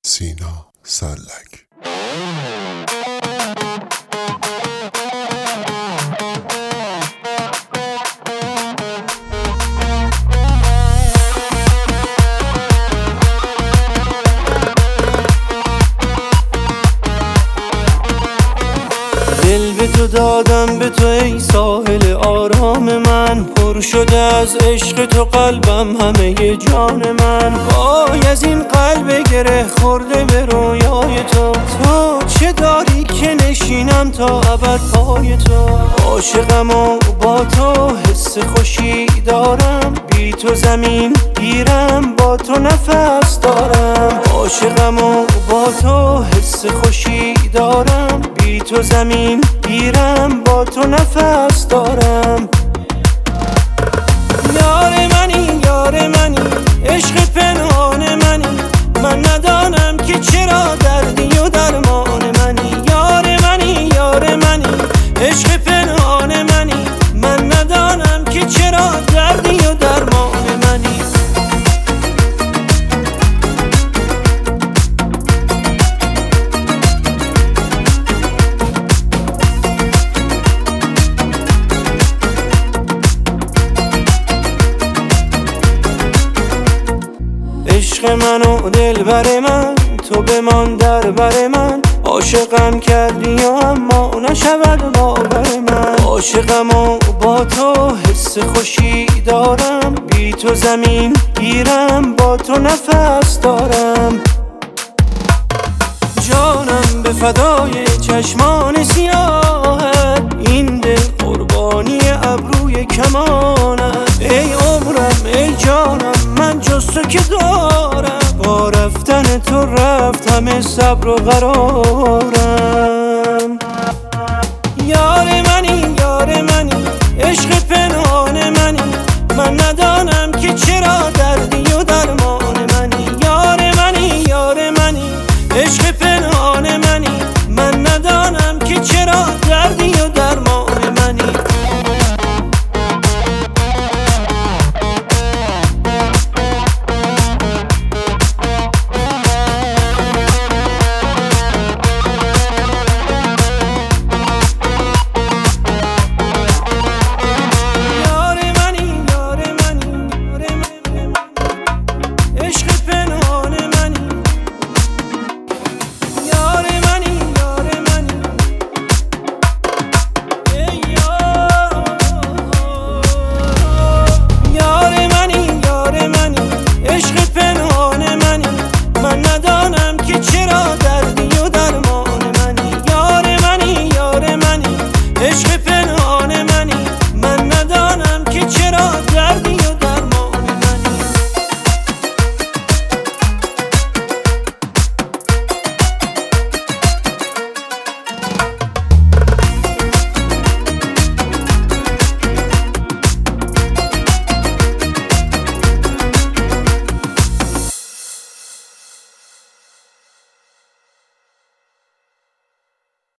سینا سلک. دل به تو دادم، به تو ای ساحل آرام من. پر شده از عشق تو قلبم، همه جان من. وای از این قلب گره خورده به رویای تو. تو چه داری که نشینم تا ابد پای تو. عاشقم و با تو حس خوشی دارم، بی تو زمین گیرم، با تو نفس دارم. عاشقم و با تو حس خوشی دارم، بی تو زمین گیرم، با تو نفس دارم. یار منی یار منی، عشق پنهان منی. من ندانم که چرا دردی و درمان منی. یار منی یار منی، عشق پنهان منی. من ندانم که چرا دردی و درمان منی. عشق من و دلبر من، تو بمان در بر من. عاشقم کردی و اما نشود باور من. عاشقم و با تو حس خوشی دارم، بی تو زمین گیرم، با تو نفس دارم. جانم به فدای چشمان سیاهت، این دل قربانی ابروی کمانت. ای عمرم ای جانم، من جز تو که دارم. با رفتن تو رفت همه صبر و قرارم.